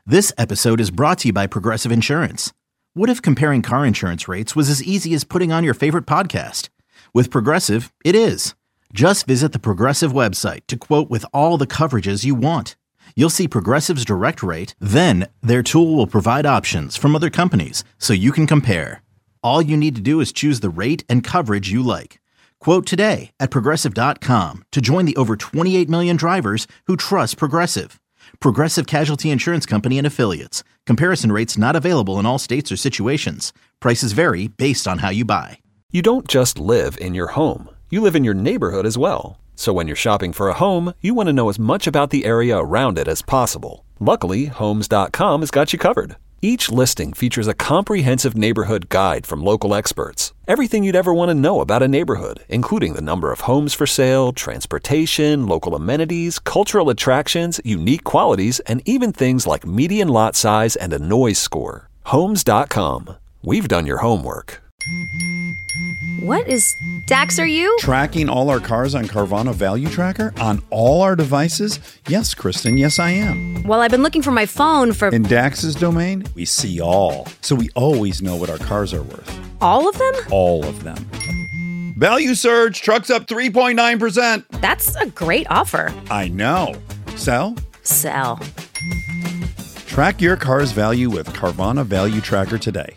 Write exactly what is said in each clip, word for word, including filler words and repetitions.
This episode is brought to you by Progressive Insurance. What if comparing car insurance rates was as easy as putting on your favorite podcast? With Progressive, it is. Just visit the Progressive website to quote with all the coverages you want. You'll see Progressive's direct rate, then their tool will provide options from other companies so you can compare. All you need to do is choose the rate and coverage you like. Quote today at progressive dot com to join the over twenty-eight million drivers who trust Progressive. Progressive Casualty Insurance Company and Affiliates. Comparison rates not available in all states or situations. Prices vary based on how you buy. You don't just live in your home. You live in your neighborhood as well. So when you're shopping for a home, you want to know as much about the area around it as possible. Luckily, Homes dot com has got you covered. Each listing features a comprehensive neighborhood guide from local experts. Everything you'd ever want to know about a neighborhood, including the number of homes for sale, transportation, local amenities, cultural attractions, unique qualities, and even things like median lot size and a noise score. Homes dot com. We've done your homework. What is... Dax, are you? Tracking all our cars on Carvana Value Tracker on all our devices? Yes, Kristen, yes I am. Well, I've been looking for my phone for... In Dax's domain, we see all. So we always know what our cars are worth. All of them? All of them. Value surge, trucks up three point nine percent. That's a great offer. I know. Sell? Sell. Track your car's value with Carvana Value Tracker today.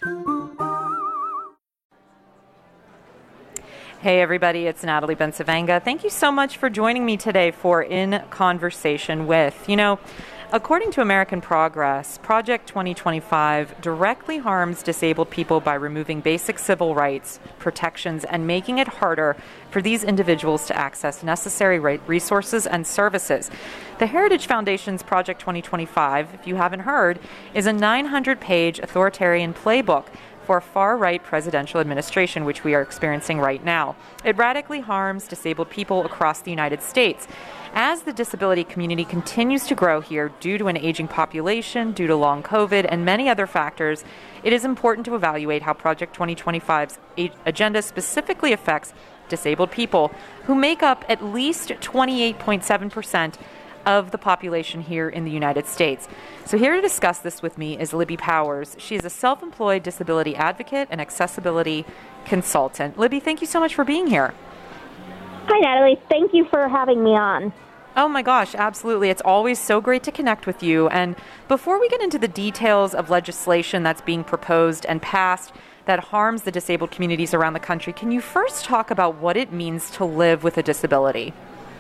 Hey everybody, it's Natalie Bencavanga. Thank you so much for joining me today for In Conversation With. You know, according to American Progress, Project twenty twenty-five directly harms disabled people by removing basic civil rights, protections, and making it harder for these individuals to access necessary resources and services. The Heritage Foundation's Project twenty twenty-five, if you haven't heard, is a nine hundred page authoritarian playbook for far-right presidential administration, which we are experiencing right now. It radically harms disabled people across the United States. As the disability community continues to grow here due to an aging population, due to long COVID, and many other factors, it is important to evaluate how Project twenty twenty-five's agenda specifically affects disabled people, who make up at least twenty-eight point seven percent of the population here in the United States. So here to discuss this with me is Libby Powers. She is a self-employed disability advocate and accessibility consultant. Libby, thank you so much for being here. Hi, Natalie. Thank you for having me on. Oh my gosh, absolutely. It's always so great to connect with you. And before we get into the details of legislation that's being proposed and passed that harms the disabled communities around the country, can you first talk about what it means to live with a disability?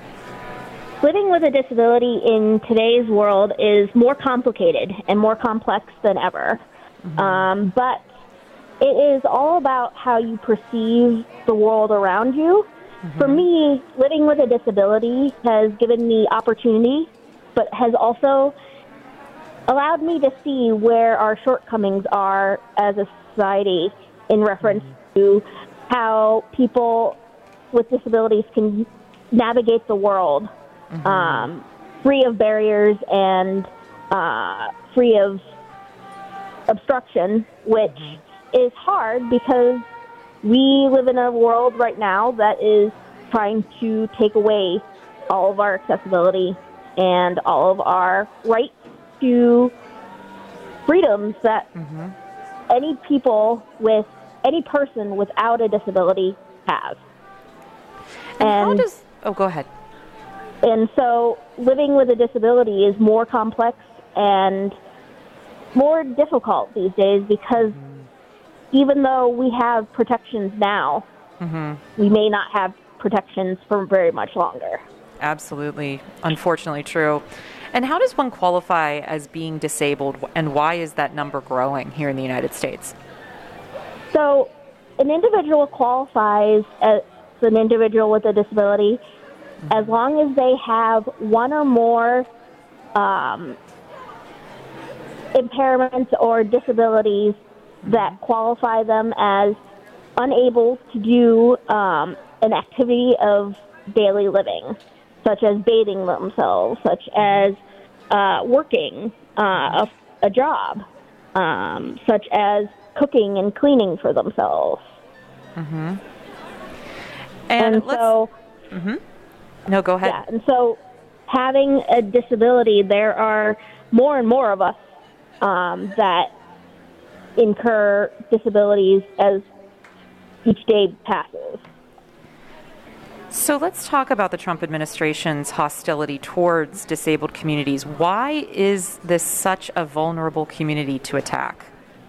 Living with a disability in today's world is more complicated and more complex than ever. Mm-hmm. Um, but it is all about how you perceive the world around you. Mm-hmm. For me, living with a disability has given me opportunity, but has also allowed me to see where our shortcomings are as a society in reference mm-hmm. to how people with disabilities can navigate the world. Mm-hmm. Um, free of barriers and uh, free of obstruction, which mm-hmm. is hard because we live in a world right now that is trying to take away all of our accessibility and all of our rights to freedoms that mm-hmm. any people with, any person without a disability has. And, and how does, oh, go ahead. And so living with a disability is more complex and more difficult these days because mm-hmm. even though we have protections now, mm-hmm. we may not have protections for very much longer. Absolutely. Unfortunately true. And how does one qualify as being disabled, and why is that number growing here in the United States? So an individual qualifies as an individual with a disability as long as they have one or more um, impairments or disabilities that qualify them as unable to do um, an activity of daily living, such as bathing themselves, such as uh, working uh, a, a job, um, such as cooking and cleaning for themselves. Mm-hmm. And, And so... Mm-hmm. No, go ahead. Yeah, and so having a disability, there are more and more of us um, that incur disabilities as each day passes. So let's talk about the Trump administration's hostility towards disabled communities. Why is this such a vulnerable community to attack?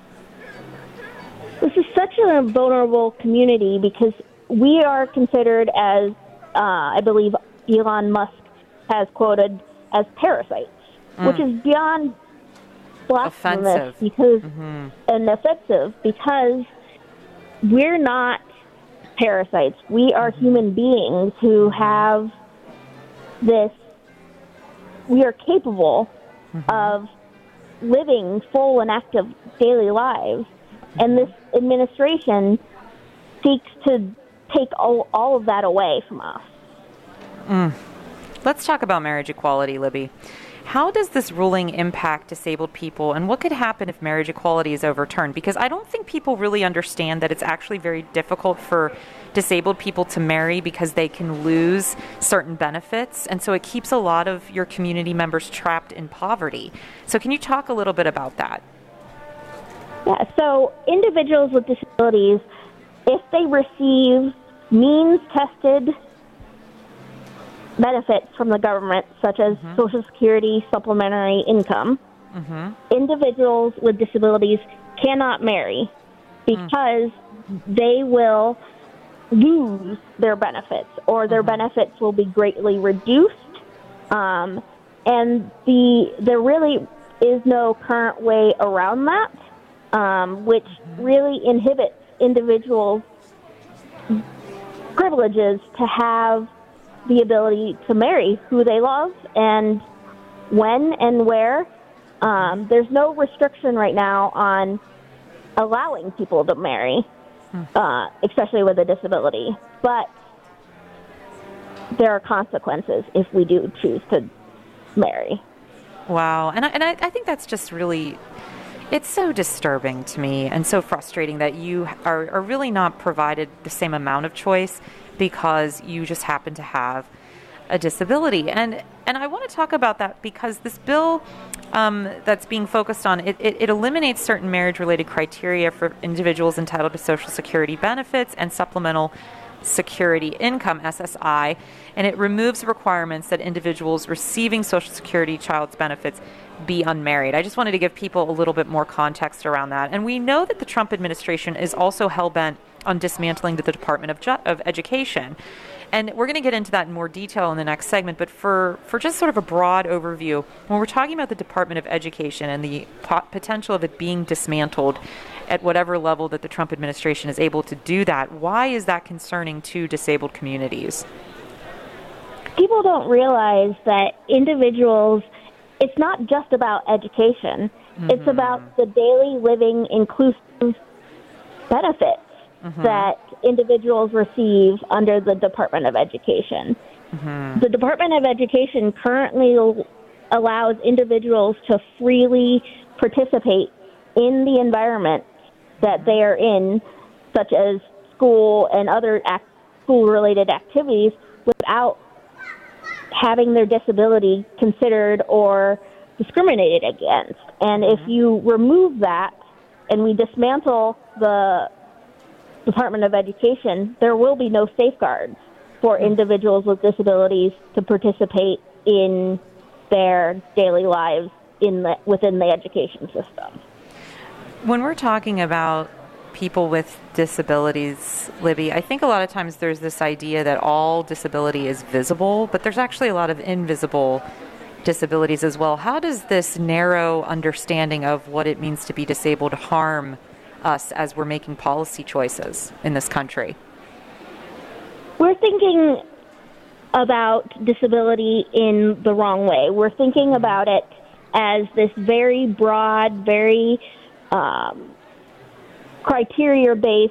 This is such a vulnerable community because we are considered as, uh, I believe Elon Musk has quoted, as parasites, mm. which is beyond blasphemous offensive. because mm-hmm. and offensive because we're not parasites. We are mm-hmm. human beings who have this, we are capable mm-hmm. of living full and active daily lives. Mm-hmm. And this administration seeks to take all, all of that away from us. Mm. Let's talk about marriage equality, Libby. How does this ruling impact disabled people, and what could happen if marriage equality is overturned? Because I don't think people really understand that it's actually very difficult for disabled people to marry because they can lose certain benefits, and so it keeps a lot of your community members trapped in poverty. So can you talk a little bit about that? Yeah, so individuals with disabilities, if they receive means-tested benefits from the government, such as mm-hmm. Social Security, supplementary income, mm-hmm. individuals with disabilities cannot marry because mm. they will lose their benefits, or their mm-hmm. benefits will be greatly reduced. Um, and the there really is no current way around that, um, which mm-hmm. really inhibits individuals' privileges to have the ability to marry who they love and when and where. Um, there's no restriction right now on allowing people to marry, uh, especially with a disability. But there are consequences if we do choose to marry. Wow. And I, and I, I think that's just really, it's so disturbing to me and so frustrating that you are, are really not provided the same amount of choice because you just happen to have a disability. And and I want to talk about that because this bill um, that's being focused on, it, it, it eliminates certain marriage-related criteria for individuals entitled to Social Security benefits and supplemental security income, S S I, and it removes requirements that individuals receiving Social Security child's benefits be unmarried. I just wanted to give people a little bit more context around that. And we know that the Trump administration is also hell-bent on dismantling the Department of, Ju- of Education. And we're going to get into that in more detail in the next segment. But for, for just sort of a broad overview, when we're talking about the Department of Education and the po- potential of it being dismantled at whatever level that the Trump administration is able to do that, why is that concerning to disabled communities? People don't realize that individuals, it's not just about education. Mm-hmm. It's about the daily living inclusive benefits mm-hmm. that individuals receive under the Department of Education. Mm-hmm. The Department of Education currently allows individuals to freely participate in the environment that they are in, such as school and other act- school-related activities, without having their disability considered or discriminated against. And mm-hmm. if you remove that and we dismantle the Department of Education, there will be no safeguards for mm-hmm. individuals with disabilities to participate in their daily lives in the, within the education system. When we're talking about people with disabilities, Libby, I think a lot of times there's this idea that all disability is visible, but there's actually a lot of invisible disabilities as well. How does this narrow understanding of what it means to be disabled harm us as we're making policy choices in this country? We're thinking about disability in the wrong way. We're thinking about it as this very broad, very um, criteria-based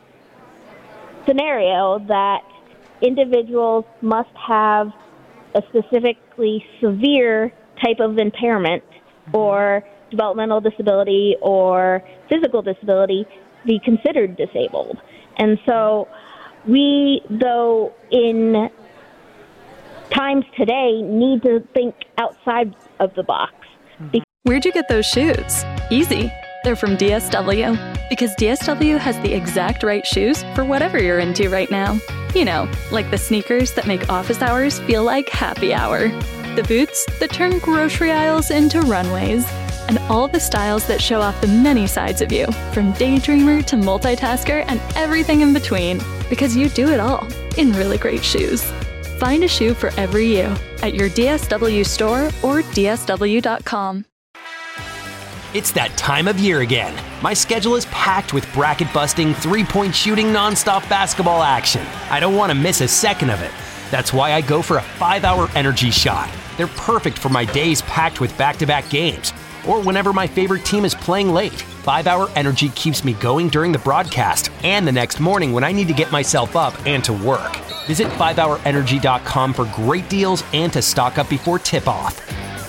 scenario that individuals must have a specifically severe type of impairment or developmental disability or physical disability to be considered disabled. And so we, though, in times today, need to think outside of the box. Mm-hmm. Because Where'd you get those shoes? Easy. They're from D S W. Because D S W has the exact right shoes for whatever you're into right now. You know, like the sneakers that make office hours feel like happy hour. The boots that turn grocery aisles into runways. And all the styles that show off the many sides of you, from daydreamer to multitasker and everything in between. Because you do it all in really great shoes. Find a shoe for every you at your D S W store or D S W dot com. It's that time of year again. My schedule is packed with bracket-busting, three-point shooting, nonstop basketball action. I don't want to miss a second of it. That's why I go for a five-hour energy shot. They're perfect for my days packed with back-to-back games, or whenever my favorite team is playing late. five-hour energy keeps me going during the broadcast and the next morning when I need to get myself up and to work. Visit five hour energy dot com for great deals and to stock up before tip-off.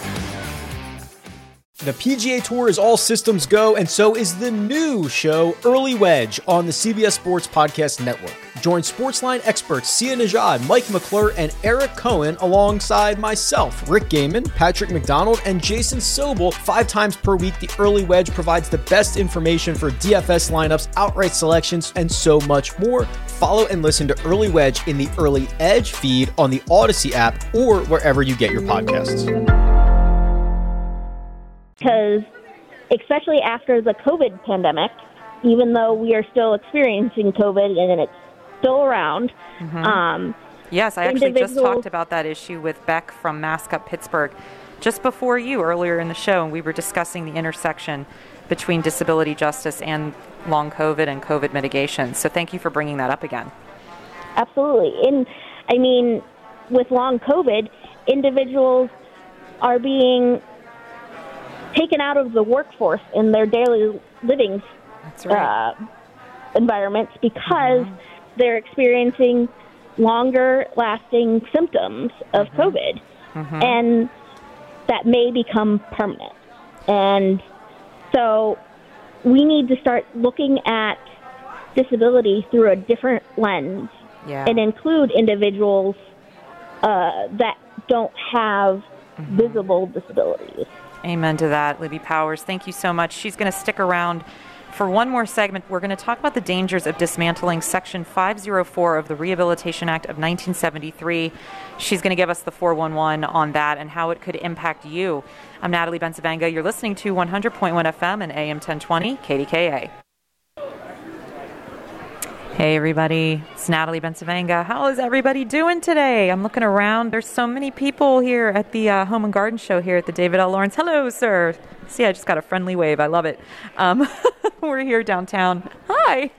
The P G A Tour is all systems go, and so is the new show, Early Wedge, on the C B S Sports Podcast Network. Join Sportsline experts Sia Nejad, Mike McClure, and Eric Cohen alongside myself, Rick Gaiman, Patrick McDonald, and Jason Sobel. Five times per week, the Early Wedge provides the best information for D F S lineups, outright selections, and so much more. Follow and listen to Early Wedge in the Early Edge feed on the Odyssey app or wherever you get your podcasts. Because especially after the COVID pandemic, even though we are still experiencing COVID and it's still around. Mm-hmm. Um, yes, I actually individuals... just talked about that issue with Beck from Mascot Pittsburgh just before you earlier in the show, and we were discussing the intersection between disability justice and long COVID and COVID mitigation. So thank you for bringing that up again. Absolutely. And I mean, with long COVID, individuals are being taken out of the workforce in their daily living That's right. uh, environments because mm-hmm. they're experiencing longer lasting symptoms of mm-hmm. COVID. Mm-hmm. And that may become permanent. And so we need to start looking at disability through a different lens yeah. and include individuals uh, that don't have mm-hmm. visible disabilities. Amen to that, Libby Powers. Thank you so much. She's going to stick around for one more segment. We're going to talk about the dangers of dismantling Section five oh four of the Rehabilitation Act of nineteen seventy-three. She's going to give us the four one one on that and how it could impact you. I'm Natalie Bencavanga. You're listening to one hundred point one F M and A M ten twenty K D K A. Hey everybody, it's Natalie Bencavanga. How is everybody doing today? I'm looking around. There's so many people here at the uh, Home and Garden Show here at the David L. Lawrence. Hello, sir. See, I just got a friendly wave. I love it. Um, we're here downtown. Hi.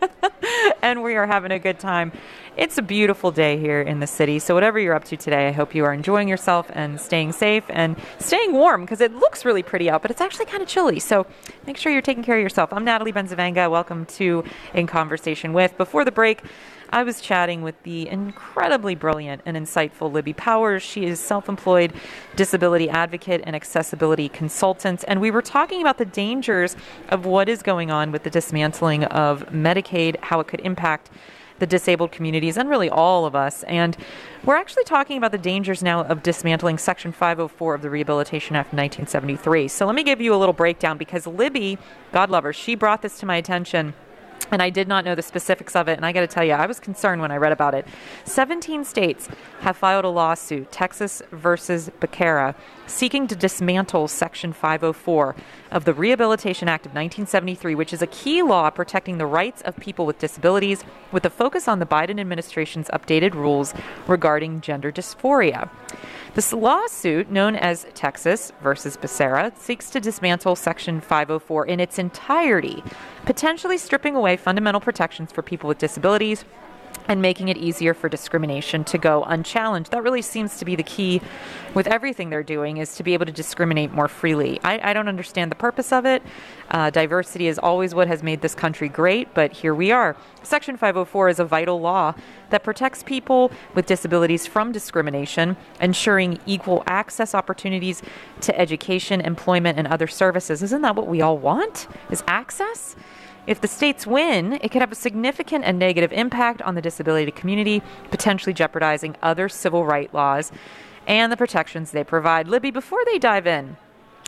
And we are having a good time. It's a beautiful day here in the city. So whatever you're up to today, I hope you are enjoying yourself and staying safe and staying warm because it looks really pretty out, but it's actually kind of chilly. So make sure you're taking care of yourself. I'm Natalie Bencavanga. Welcome to In Conversation With. Before the break, I was chatting with the incredibly brilliant and insightful Libby Powers. She is self-employed disability advocate and accessibility consultant. And we were talking about the dangers of what is going on with the dismantling of Medicaid, how it could impact the disabled communities and really all of us. And we're actually talking about the dangers now of dismantling Section five oh four of the Rehabilitation Act of nineteen seventy-three. So let me give you a little breakdown because Libby, God love her, she brought this to my attention. And I did not know the specifics of it. And I got to tell you, I was concerned when I read about it. seventeen states have filed a lawsuit, Texas versus Becerra, seeking to dismantle Section five oh four of the Rehabilitation Act of nineteen seventy-three, which is a key law protecting the rights of people with disabilities with a focus on the Biden administration's updated rules regarding gender dysphoria. This lawsuit, known as Texas versus Becerra, seeks to dismantle Section five oh four in its entirety, potentially stripping away fundamental protections for people with disabilities and making it easier for discrimination to go unchallenged. That really seems to be the key with everything they're doing, is to be able to discriminate more freely. I, I don't understand the purpose of it. Uh, diversity is always what has made this country great, but here we are. Section five oh four is a vital law that protects people with disabilities from discrimination, ensuring equal access opportunities to education, employment, and other services. Isn't that what we all want, is access? If the states win, it could have a significant and negative impact on the disability community, potentially jeopardizing other civil rights laws and the protections they provide. Libby, before they dive in,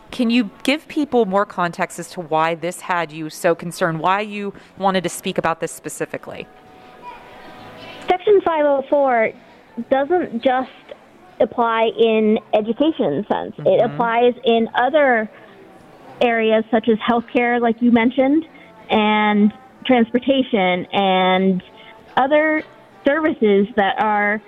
Can you give people more context as to why this had you so concerned, why you wanted to speak about this specifically? Section five oh four doesn't just apply in education sense. Mm-hmm. It applies in other areas such as healthcare, like you mentioned, and transportation and other services that are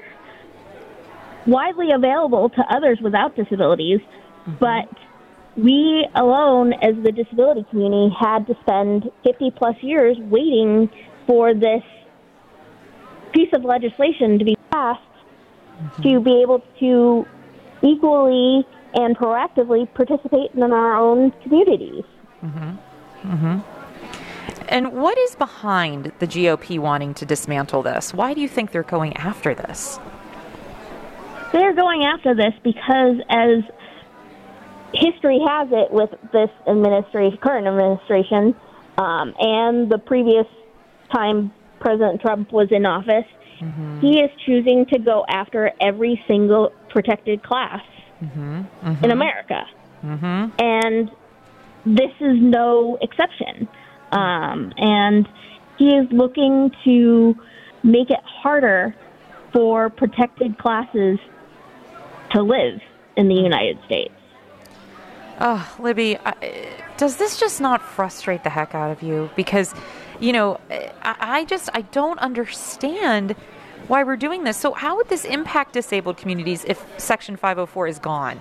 widely available to others without disabilities, mm-hmm. but we alone as the disability community had to spend fifty plus years waiting for this piece of legislation to be passed mm-hmm. to be able to equally and proactively participate in our own communities. Mm-hmm. Mm-hmm. And what is behind the G O P wanting to dismantle this? Why do you think they're going after this? They're going after this because, as history has it with this administration, current administration, um, and the previous time President Trump was in office, mm-hmm. he is choosing to go after every single protected class mm-hmm. Mm-hmm. in America. Mm-hmm. And this is no exception. Um, and he is looking to make it harder for protected classes to live in the United States. Oh, Libby, I, does this just not frustrate the heck out of you? Because, you know, I, I just, I don't understand why we're doing this. So how would this impact disabled communities if Section five oh four is gone?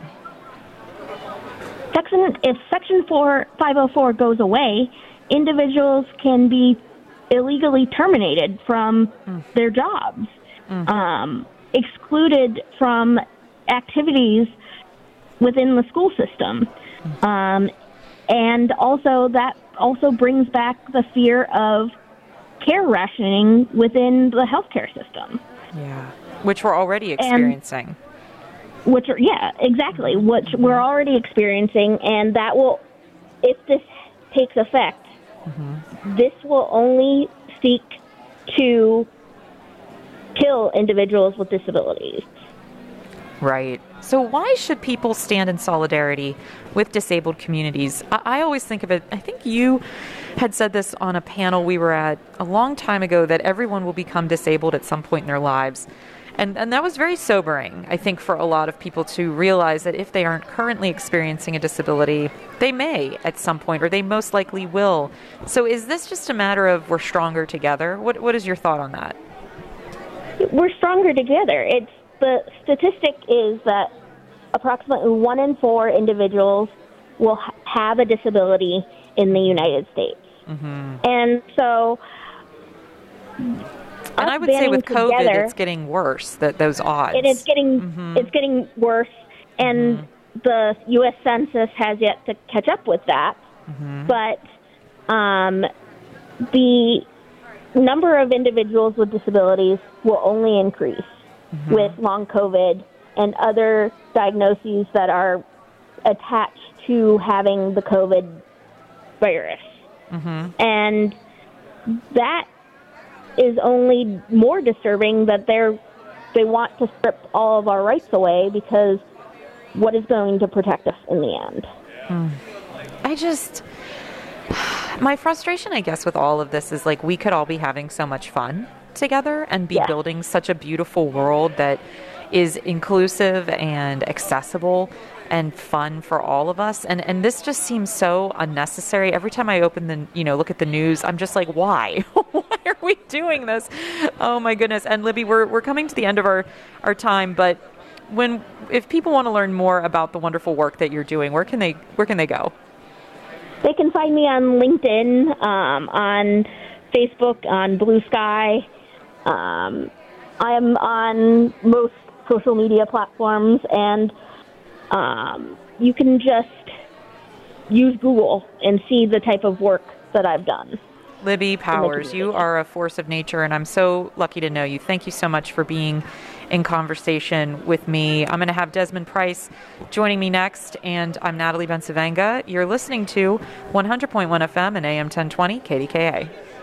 Section, if Section five oh four goes away, individuals can be illegally terminated from mm. their jobs, mm. um, excluded from activities within the school system. Mm. Um, and also that also brings back the fear of care rationing within the healthcare system. Yeah, which we're already experiencing. And which are, yeah, exactly, which mm-hmm. we're already experiencing, and that will, if this takes effect, mm-hmm. this will only seek to kill individuals with disabilities. Right. So why should people stand in solidarity with disabled communities? I, I always think of it, I think you had said this on a panel we were at a long time ago, that everyone will become disabled at some point in their lives. And and that was very sobering, I think, for a lot of people to realize that if they aren't currently experiencing a disability, they may at some point, or they most likely will. So is this just a matter of we're stronger together? What What is your thought on that? We're stronger together. It's the statistic is that approximately one in four individuals will ha- have a disability in the United States. Mm-hmm. And so... And I would say with COVID, together, it's getting worse, that those odds. It is getting, mm-hmm. It's getting worse, and mm-hmm. the U S Census has yet to catch up with that. Mm-hmm. But um, the number of individuals with disabilities will only increase mm-hmm. with long COVID and other diagnoses that are attached to having the COVID virus. Mm-hmm. And that is only more disturbing, that they're they want to strip all of our rights away, because what is going to protect us in the end? Mm. I just, my frustration, I guess, with all of this is like we could all be having so much fun together and be yeah. building such a beautiful world that is inclusive and accessible and fun for all of us. And and this just seems so unnecessary. Every time I open the, you know, look at the news, I'm just like, why? Why are we doing this? Oh my goodness. And Libby, we're we're coming to the end of our, our time, but when if people want to learn more about the wonderful work that you're doing, where can they where can they go? They can find me on LinkedIn, um, on Facebook, on Blue Sky. Um, I am on most social media platforms, and Um, you can just use Google and see the type of work that I've done. Libby Powers, you are a force of nature, and I'm so lucky to know you. Thank you so much for being in conversation with me. I'm going to have Desmond Price joining me next, and I'm Natalie Bencivenga. You're listening to one hundred point one F M and A M ten twenty K D K A.